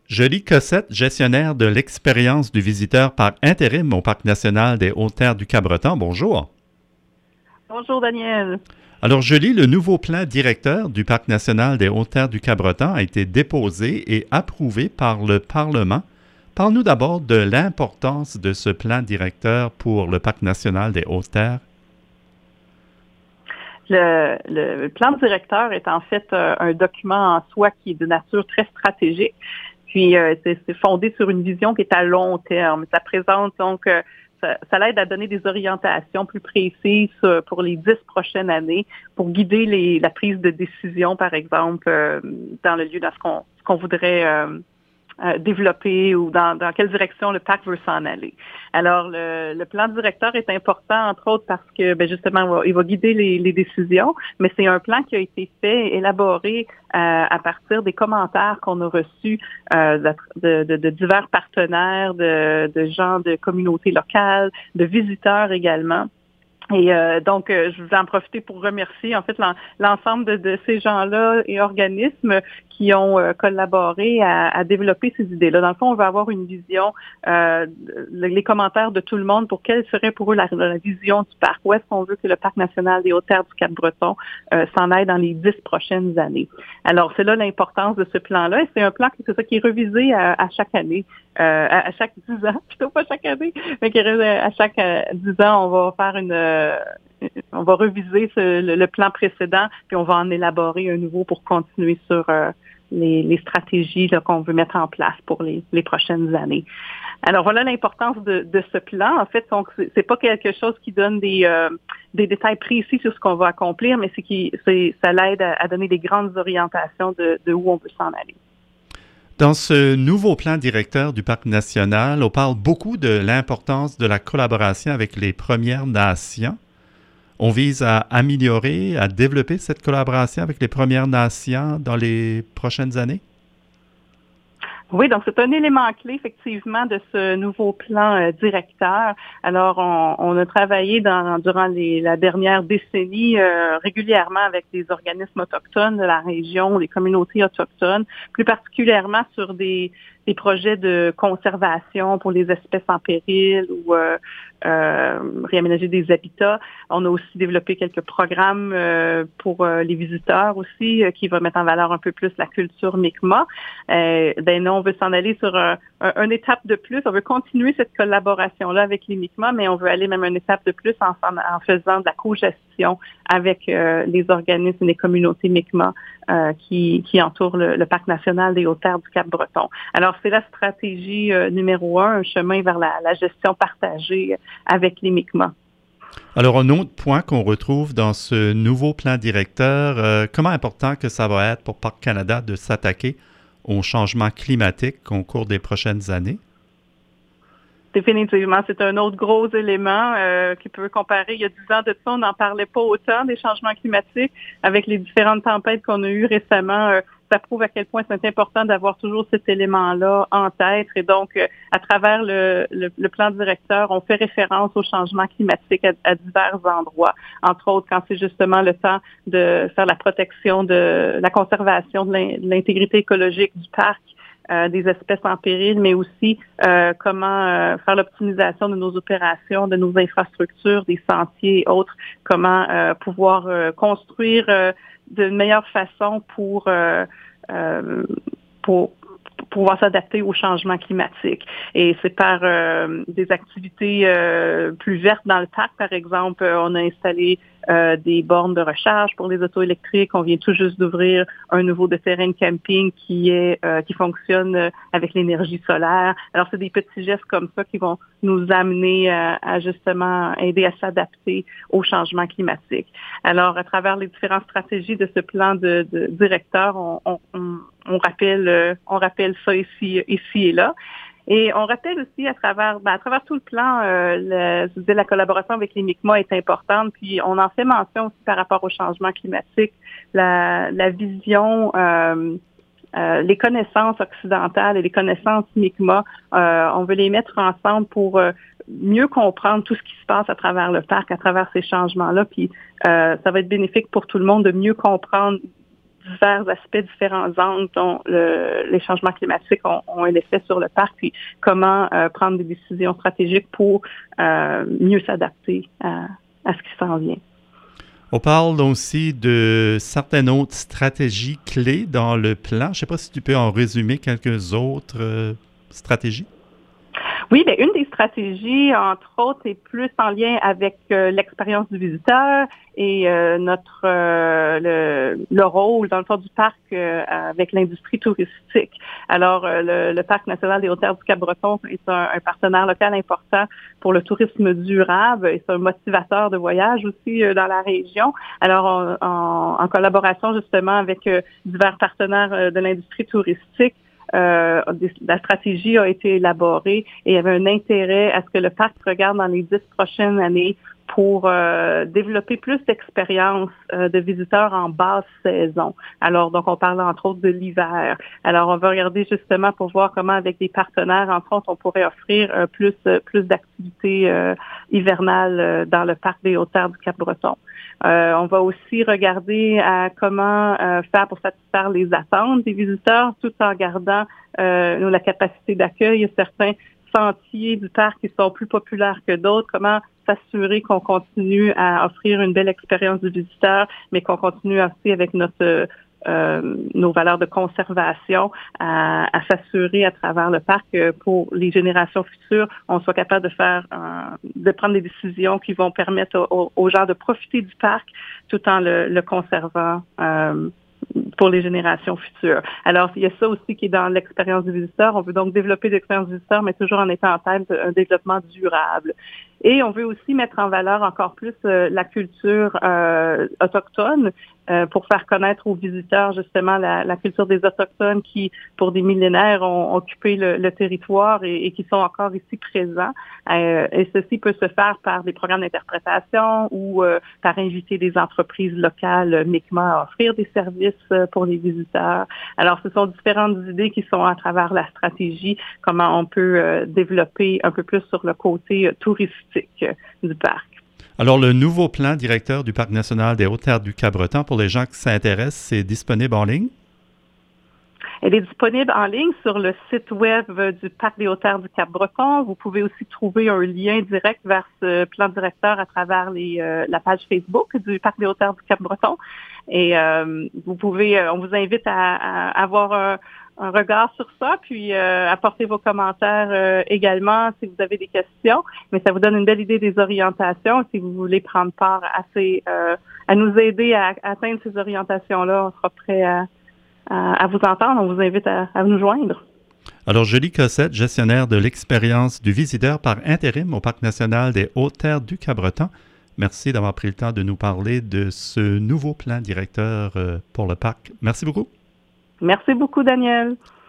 Julie Cossette, gestionnaire de l'expérience du visiteur par intérim au Parc national des Hautes-Terres du Cabreton. Bonjour. Bonjour Daniel. Alors, Julie, le nouveau plan directeur du Parc national des Hautes-Terres du Cabreton a été déposé et approuvé par le Parlement. Parle-nous d'abord de l'importance de ce plan directeur pour le Parc national des Hautes-Terres. Le plan directeur est en fait un document en soi qui est de nature très stratégique. Puis c'est fondé sur une vision qui est à long terme. Ça présente donc ça l'aide à donner des orientations plus précises pour les 10 prochaines années, pour guider la prise de décision, par exemple, dans le lieu dans ce qu'on voudrait développer ou dans quelle direction le parc veut s'en aller. Alors, le plan directeur est important, entre autres, parce que, justement, il va guider les décisions, mais c'est un plan qui a été fait, élaboré à partir des commentaires qu'on a reçus de divers partenaires, de gens de communautés locales, de visiteurs également. Et donc, je vais en profiter pour remercier en fait l'ensemble de ces gens-là et organismes qui ont collaboré à développer ces idées-là. Dans le fond, on veut avoir une vision, les commentaires de tout le monde pour quelle serait pour eux la vision du parc. Où est-ce qu'on veut que le Parc national des Hautes-Terres du Cap-Breton s'en aille dans les 10 prochaines années. Alors, c'est là l'importance de ce plan-là. Et c'est un plan qui est revisé à chaque année. À chaque 10 ans, plutôt pas chaque année, mais à chaque 10 ans, on va faire on va reviser le plan précédent, puis on va en élaborer un nouveau pour continuer sur les stratégies là, qu'on veut mettre en place pour les prochaines années. Alors voilà l'importance de ce plan. En fait, donc c'est pas quelque chose qui donne des détails précis sur ce qu'on va accomplir, mais ça l'aide à donner des grandes orientations de où on veut s'en aller. Dans ce nouveau plan directeur du Parc national, on parle beaucoup de l'importance de la collaboration avec les Premières Nations. On vise à améliorer, à développer cette collaboration avec les Premières Nations dans les prochaines années? Oui, donc c'est un élément clé effectivement de ce nouveau plan directeur. Alors, on a travaillé durant la dernière décennie régulièrement avec des organismes autochtones de la région, des communautés autochtones, plus particulièrement sur des projets de conservation pour les espèces en péril ou réaménager des habitats. On a aussi développé quelques programmes pour les visiteurs aussi qui vont mettre en valeur un peu plus la culture Mi'kmaq. Non, on veut s'en aller sur une étape de plus. On veut continuer cette collaboration-là avec les Mi'kmaq, mais on veut aller même une étape de plus en faisant de la co-gestion avec les organismes et les communautés Mi'kmaq qui entourent le Parc national des Hautes-Terres du Cap-Breton. Alors, c'est la stratégie numéro 1, un chemin vers la gestion partagée avec les Mi'kmaq. Alors, un autre point qu'on retrouve dans ce nouveau plan directeur, comment important que ça va être pour Parc Canada de s'attaquer au changement climatique au cours des prochaines années? Définitivement, c'est un autre gros élément qui peut comparer. Il y a 10 ans de ça, on n'en parlait pas autant des changements climatiques. Avec les différentes tempêtes qu'on a eues récemment, ça prouve à quel point c'est important d'avoir toujours cet élément-là en tête. Et donc, à travers le plan directeur, on fait référence au changement climatique à divers endroits. Entre autres, quand c'est justement le temps de faire la protection de la conservation de l'intégrité écologique du parc, des espèces en péril, mais aussi comment faire l'optimisation de nos opérations, de nos infrastructures, des sentiers et autres, comment pouvoir construire de meilleure façon pour pouvoir s'adapter au changement climatique. Et c'est par des activités plus vertes dans le parc, par exemple, on a installé des bornes de recharge pour les autos électriques. On vient tout juste d'ouvrir un nouveau de terrain de camping qui fonctionne avec l'énergie solaire. Alors, c'est des petits gestes comme ça qui vont nous amener à justement aider à s'adapter au changement climatique. Alors, à travers les différentes stratégies de ce plan de directeur, on rappelle ça ici et là. Et on rappelle aussi à travers tout le plan, la collaboration avec les Mi'kmaq est importante. Puis on en fait mention aussi par rapport au changement climatique, la vision, les connaissances occidentales et les connaissances Mi'kmaq. On veut les mettre ensemble pour mieux comprendre tout ce qui se passe à travers le parc, à travers ces changements-là. Puis ça va être bénéfique pour tout le monde de mieux comprendre divers aspects, différents angles dont les changements climatiques ont un effet sur le parc, puis comment prendre des décisions stratégiques pour mieux s'adapter à ce qui s'en vient. On parle aussi de certaines autres stratégies clés dans le plan. Je ne sais pas si tu peux en résumer quelques autres stratégies. Oui, bien, une des stratégies, entre autres, est plus en lien avec l'expérience du visiteur et le rôle, dans le fond, du parc avec l'industrie touristique. Alors, le Parc national des Hautes-Terres du Cap-Breton est un partenaire local important pour le tourisme durable et c'est un motivateur de voyage aussi dans la région. Alors, en collaboration justement avec divers partenaires de l'industrie touristique, la stratégie a été élaborée et il y avait un intérêt à ce que le parc regarde dans les 10 prochaines années pour développer plus d'expériences de visiteurs en basse saison. Alors, donc, on parle entre autres de l'hiver. Alors, on va regarder justement pour voir comment, avec des partenaires, entre autres, on pourrait offrir plus d'activités hivernales dans le parc des Hautes-Terres du Cap-Breton. On va aussi regarder à comment faire pour satisfaire les attentes des visiteurs tout en gardant la capacité d'accueil. Il y a certains sentiers du parc qui sont plus populaires que d'autres. Comment s'assurer qu'on continue à offrir une belle expérience du visiteur, mais qu'on continue aussi avec nos valeurs de conservation à s'assurer à travers le parc que pour les générations futures, on soit capable de prendre des décisions qui vont permettre aux gens de profiter du parc tout en le conservant pour les générations futures. Alors, il y a ça aussi qui est dans l'expérience du visiteur. On veut donc développer l'expérience du visiteur, mais toujours en étant en tête d'un développement durable. Et on veut aussi mettre en valeur encore plus la culture autochtone pour faire connaître aux visiteurs justement la culture des Autochtones qui, pour des millénaires, ont occupé le territoire et qui sont encore ici présents. Et ceci peut se faire par des programmes d'interprétation ou par inviter des entreprises locales Mi'kmaq à offrir des services pour les visiteurs. Alors, ce sont différentes idées qui sont à travers la stratégie, comment on peut développer un peu plus sur le côté touristique du parc. Alors, le nouveau plan directeur du Parc national des Hautes-Terres du Cap-Breton, pour les gens qui s'intéressent, c'est disponible en ligne? Elle est disponible en ligne sur le site web du Parc des Hautes-Terres du Cap-Breton. Vous pouvez aussi trouver un lien direct vers ce plan directeur à travers la page Facebook du Parc des Hautes-Terres du Cap-Breton. Et on vous invite à avoir un regard sur ça, puis apporter vos commentaires également si vous avez des questions. Mais ça vous donne une belle idée des orientations. Si vous voulez prendre part à nous aider à atteindre ces orientations-là, on sera prêt à vous entendre. On vous invite à nous joindre. Alors, Julie Cossette, gestionnaire de l'expérience du visiteur par intérim au Parc national des Hautes-Terres du Cap-Breton. Merci d'avoir pris le temps de nous parler de ce nouveau plan directeur pour le parc. Merci beaucoup. Merci beaucoup, Daniel.